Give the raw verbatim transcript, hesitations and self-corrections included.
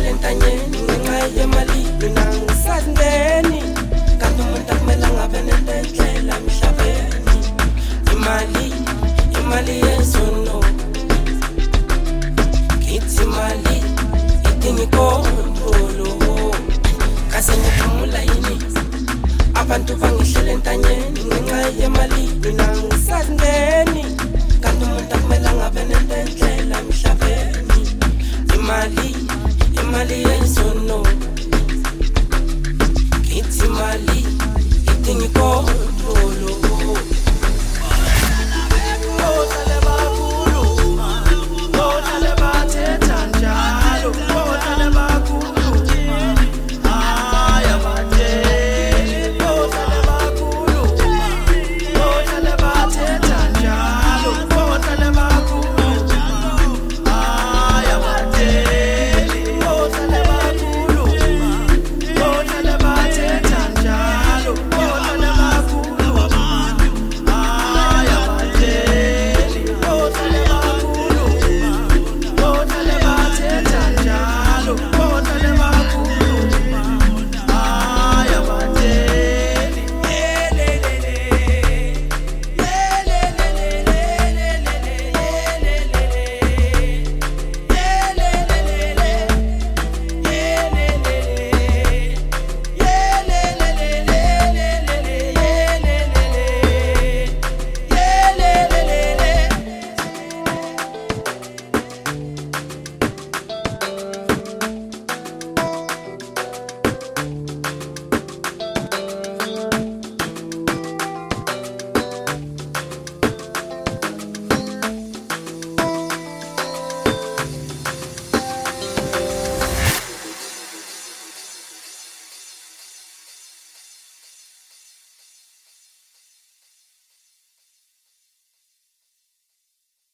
ngihlele entanyeni ngenxa yemali mina ngisazingeni kanti umuntu akumele ngabe nentendlela emhlabeni imali imali yezono ngithi imali idinga ikontrolo kase ngiphumula yini abantu bangihlele entanyeni ngenxa yemali mina ngisazingeni kanti umuntu akumele ngabe nentendlela emhlabeni imali imali yezono ngithi imali idinga ikontrolo